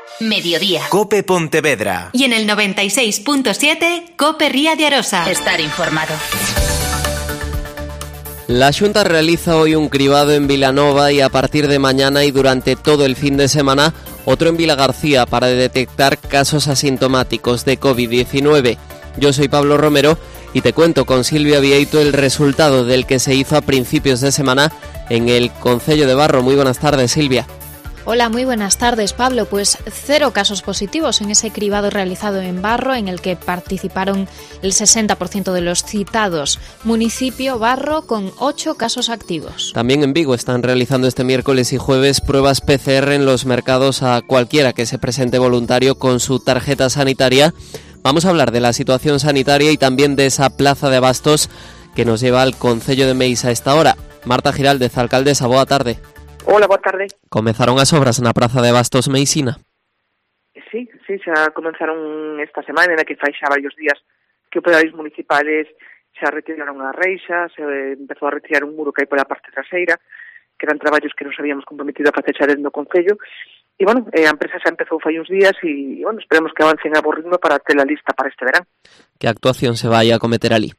Mediodía. COPE Pontevedra. Y en el 96.7, COPE Ría de Arosa. Estar informado. La Xunta realiza hoy un cribado en Vilanova y a partir de mañana y durante todo el fin de semana otro en Vilagarcía para detectar casos asintomáticos de COVID-19. Yo soy Pablo Romero y te cuento con Silvia Vieito el resultado del que se hizo a principios de semana en el Concello de Barro. Muy buenas tardes, Silvia. Hola, muy buenas tardes, Pablo. Pues 0 casos positivos en ese cribado realizado en Barro, en el que participaron el 60% de los citados. Municipio Barro con 8 casos activos. También en Vigo están realizando este miércoles y jueves pruebas PCR en los mercados a cualquiera que se presente voluntario con su tarjeta sanitaria. Vamos a hablar de la situación sanitaria y también de esa plaza de abastos que nos lleva al Concello de Meis a esta hora. Marta Giraldez, alcaldesa, boa tarde. Hola, boa tarde. Comezaron as obras na Praza de Bastos meisina? Sí, xa comenzaron esta semana, en que fai xa varios días que operadores municipales xa retiraron a reixa, se empezou a retirar un muro que hai pola parte traseira, que eran traballos que nos habíamos comprometido a facer xa dentro do Concello, e, bueno, a empresa xa empezou fai uns días e, bueno, esperemos que avancen a bo ritmo para ter a lista para este verán. Que actuación se vai a cometer ali?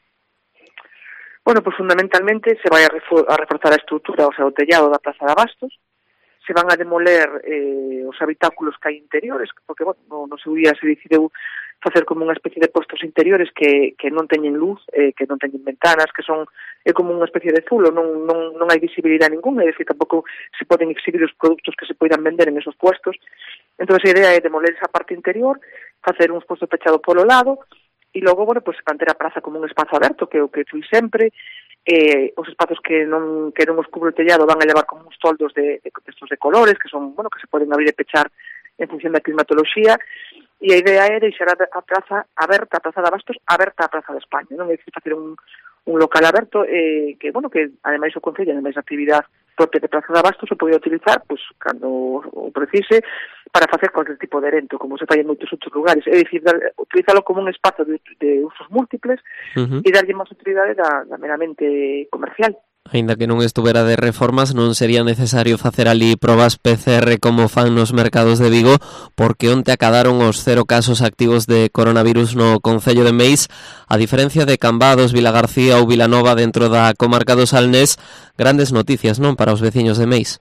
Bueno, pues fundamentalmente se vai a reforzar a estrutura, o sea, o tellado da Praza de Abastos, se van a demoler os habitáculos que hai interiores, porque, bueno, no seu día se decidiu facer como unha especie de postos interiores que non teñen luz, que non teñen ventanas, que son como unha especie de zulo, non hai visibilidade ninguna, é dicir, tampouco se poden exhibir os produtos que se poidan vender en esos puestos. Entón, a idea é demoler esa parte interior, facer uns postos pechados polo lado, e logo, bueno, pues manter a praza como un espazo aberto, que é o que fui sempre. Os espazos que non os cubre o tellado van a levar como uns toldos de colores, que son, bueno, que se poden abrir e pechar en función da climatoloxía, e a idea é deixar a praza aberta, a Praza de Abastos, aberta a Praza de España, non é dicir, facer un local aberto, que, bueno, que ademais o Concello, ademais a actividade propia de Praza de Abastos, se pode utilizar, pues, cando o precise, para facer cualquier tipo de evento, como se fai en moitos outros lugares. É dicir, utilizalo como un espazo de usos múltiples e darlle máis utilidade da meramente comercial. Aínda que non estuvera de reformas, non sería necesario facer ali probas PCR como fan nos mercados de Vigo, porque onte acadaron os 0 casos activos de coronavirus no Concello de Meis, a diferencia de Cambados, Vilagarcía ou Vilanova dentro da comarca do Salnés. Grandes noticias, non, para os veciños de Meis?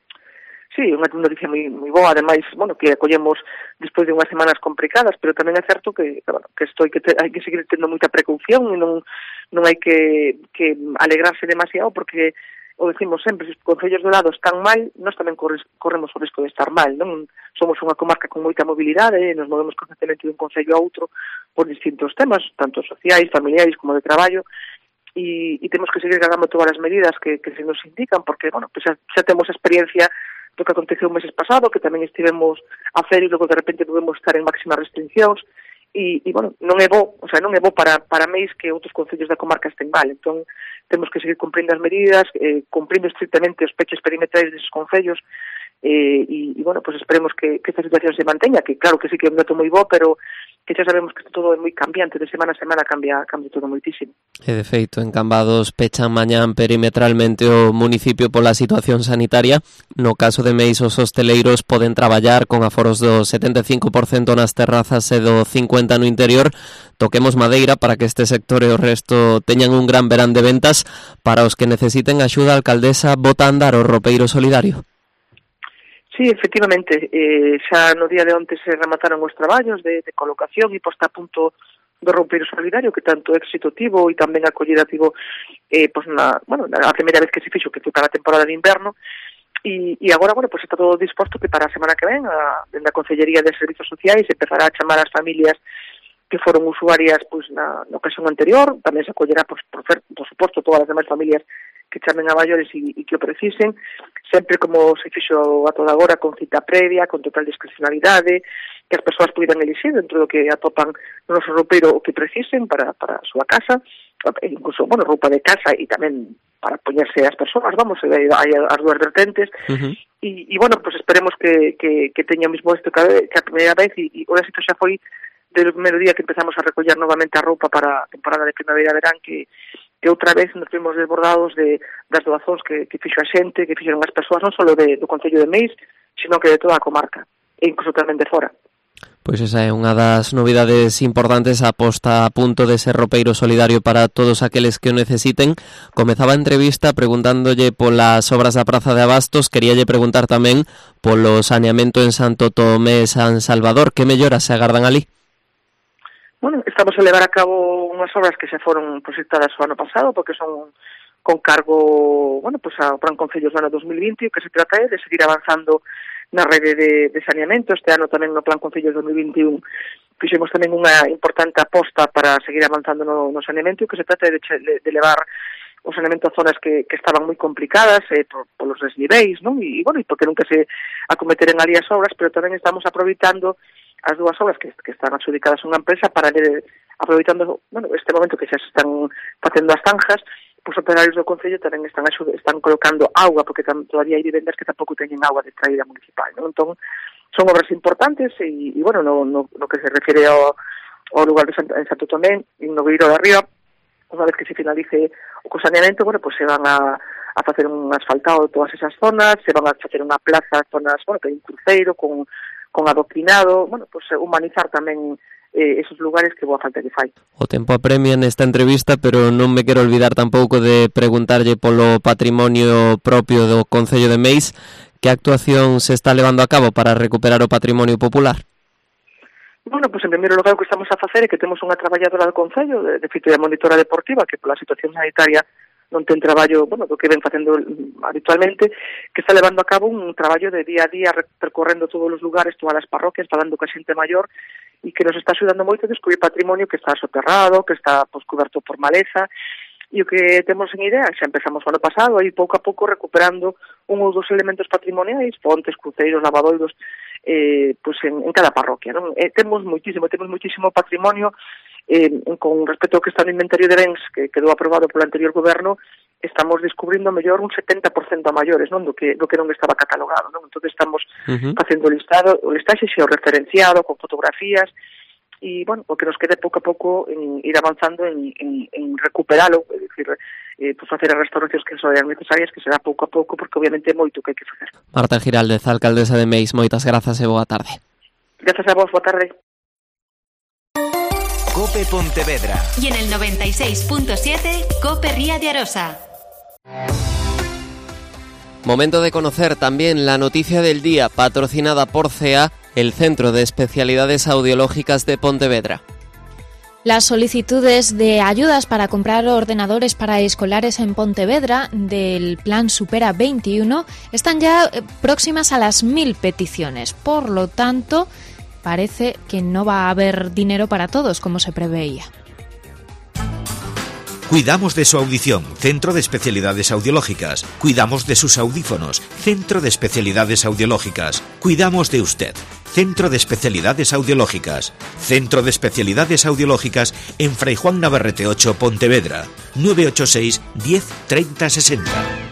Sí, unha noticia moi boa, ademais, bueno, que acollemos despois de unhas semanas complicadas, pero tamén é certo que hai que seguir tendo moita precaución e non hai que alegrarse demasiado, porque o decimos sempre, se os concellos do lado están mal, nós tamén corremos o risco de estar mal, non? Somos unha comarca con moita mobilidade, nos movemos constantemente dun concello a outro por distintos temas, tanto sociais, familiares como de traballo, e temos que seguir ganando todas as medidas que se nos indican, porque, bueno, pues xa temos experiencia do que aconteceu meses pasado, que tamén estivemos a hacer e logo de repente podemos estar en máximas restriccións e bueno, non é bo para Meis que outros concellos da comarca estén mal. Entón, temos que seguir cumprindo as medidas, cumprindo estrictamente os pechos perimetrais deses concellos e bueno, pues esperemos que esta situación se manteña, que claro que sí que é un dato moi bo, pero que xa sabemos que todo é moi cambiante, de semana a semana cambia todo moitísimo. E de feito, en Cambados pechan mañán perimetralmente o municipio pola situación sanitaria. No caso de Meis, os hosteleiros poden traballar con aforos do 75% nas terrazas e do 50% no interior. Toquemos madeira para que este sector e o resto teñan un gran verán de ventas. Para os que necesiten axuda, a alcaldesa bota a andar o ropeiro solidario. Sí, efectivamente, xa no día de onte se remataron os traballos de colocación e posta a punto do roupeiro solidario, que tanto éxito tivo e tamén acollida tivo na primeira vez que se fixo, que foi para a temporada de inverno, e agora, bueno, pues está todo disposto que para a semana que ven, dende a Consellería de Servizos Sociais, empezará a chamar as familias que foron usuarias pues na ocasión anterior, tamén se acollerá por suposto todas as demais familias que chamen a maiores e que o precisen, sempre como se fixo a toda agora, con cita previa, con total discrecionalidade, que as persoas poidan elixir dentro do que atopan no noso roupeiro o que precisen para a súa casa, incluso, bueno, roupa de casa e tamén para poñerse as persoas, vamos, hai as dúas vertentes, e bueno, pues esperemos que teña o mismo éxito que a primeira vez, e o éxito xa foi del primeiro día que empezamos a recoller novamente a roupa para a temporada de primavera-verán, que outra vez nos vimos desbordados das doazóns que fixo a xente, que fixeron as persoas, non só do Concello de Meis, sino que de toda a comarca. e incluso tamén de fora. Pois esa é unha das novidades importantes, a posta a punto de ser ropeiro solidario para todos aqueles que o necesiten. Comezaba a entrevista preguntándolle polas obras da Praza de Abastos, queríalle preguntar tamén polo saneamento en Santo Tomé e San Salvador, que melloras se agardan ali? Bueno, estamos a levar a cabo unhas obras que xa foron proxectadas o ano pasado, porque son con cargo, bueno, pues ao Plan Concellos do ano 2020, o que se trata é de seguir avanzando na rede de saneamento. Este ano tamén no Plan Concellos 2021 fixemos tamén unha importante aposta para seguir avanzando no saneamento, que se trata de levar o saneamento a zonas que estaban moi complicadas polos desniveis, non? E bueno, e porque nunca se acometeren ali as obras, pero tamén estamos aproveitando as dúas obras que están adjudicadas a unha empresa para aproveitando, bueno, este momento que xa se están facendo as zanjas. Os operarios do Concello tamén están colocando auga, porque todavía hai vivendas que tampouco teñen auga de traída municipal, non? Entón, son obras importantes e bueno, no que se refire ao lugar en Santo Tomé, en Nogueiro de Arriba, unha vez que se finalice o saneamento, bueno, pues se van a facer un asfaltado de todas esas zonas, se van a facer unha plaza, zonas, bueno, que hai un cruceiro con adoctrinado, bueno, pues humanizar tamén esos lugares que boa falta que fai. O tempo apremia nesta entrevista, pero non me quero olvidar tampouco de preguntarlle polo patrimonio propio do Concello de Meis. Que actuación se está levando a cabo para recuperar o patrimonio popular? Bueno, pues en primeiro lugar o que estamos a facer é que temos unha traballadora do Concello, de feito de monitora deportiva, que pola situación sanitaria non ten traballo, bueno, do que ven facendo habitualmente, que está levando a cabo un traballo de día a día, percorrendo todos os lugares, todas as parroquias, falando ca xente maior, e que nos está axudando moito a descubrir patrimonio que está soterrado, que está pues, coberto por maleza, e o que temos en idea, xa empezamos o ano pasado, aí pouco a pouco recuperando un ou dos elementos patrimoniais, fontes, cruceiros, lavadoiros, pues en cada parroquia, non? Temos moitísimo patrimonio, con respecto ao que está no inventario de bens que quedou aprobado polo anterior goberno, estamos descubrindo mellor un 70% a maiores, non, do que non estaba catalogado, non? Entón estamos facendo o listaxe xeorreferenciado con fotografías e, bueno, o que nos quede pouco a pouco en ir avanzando en recuperalo, é dicir, pues facer as restauracións que son necesarias, que será pouco a pouco, porque obviamente é moito que hai que facer. Marta Giraldez, alcaldesa de Meis, moitas grazas e boa tarde. Grazas a vos, boa tarde. COPE Pontevedra. Y en el 96.7, COPE Ría de Arosa. Momento de conocer también la noticia del día, patrocinada por CEA, el Centro de Especialidades Audiológicas de Pontevedra. Las solicitudes de ayudas para comprar ordenadores para escolares en Pontevedra del Plan Supera 21 están ya próximas a las 1000 peticiones. Por lo tanto, parece que no va a haber dinero para todos, como se preveía. Cuidamos de su audición, Centro de Especialidades Audiológicas. Cuidamos de sus audífonos, Centro de Especialidades Audiológicas. Cuidamos de usted, Centro de Especialidades Audiológicas. Centro de Especialidades Audiológicas en Fray Juan Navarrete 8, Pontevedra. 986 10 30 60.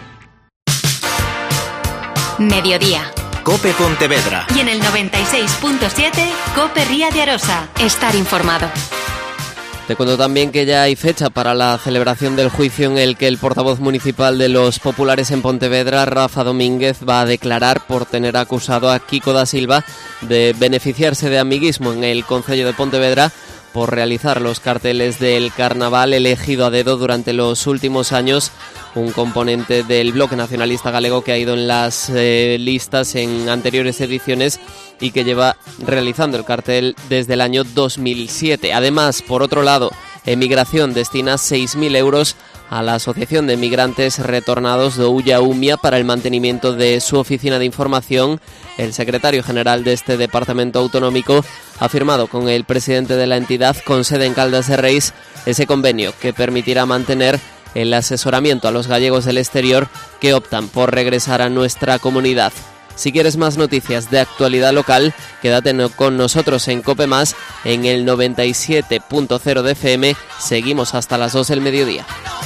Mediodía. COPE Pontevedra. Y en el 96.7, COPE Ría de Arosa. Estar informado. Te cuento también que ya hay fecha para la celebración del juicio en el que el portavoz municipal de los populares en Pontevedra, Rafa Domínguez, va a declarar por tener acusado a Kiko da Silva de beneficiarse de amiguismo en el Concello de Pontevedra por realizar los carteles del carnaval elegido a dedo durante los últimos años, un componente del bloque nacionalista galego que ha ido en las listas en anteriores ediciones y que lleva realizando el cartel desde el año 2007. Además, por otro lado, Emigración destina 6.000 euros a la Asociación de Migrantes Retornados de Ulla Umia para el mantenimiento de su oficina de información. El secretario general de este departamento autonómico ha firmado con el presidente de la entidad, con sede en Caldas de Reis, ese convenio que permitirá mantener el asesoramiento a los gallegos del exterior que optan por regresar a nuestra comunidad. Si quieres más noticias de actualidad local, quédate con nosotros en COPE Más en el 97.0 de FM. Seguimos hasta las 2 del mediodía.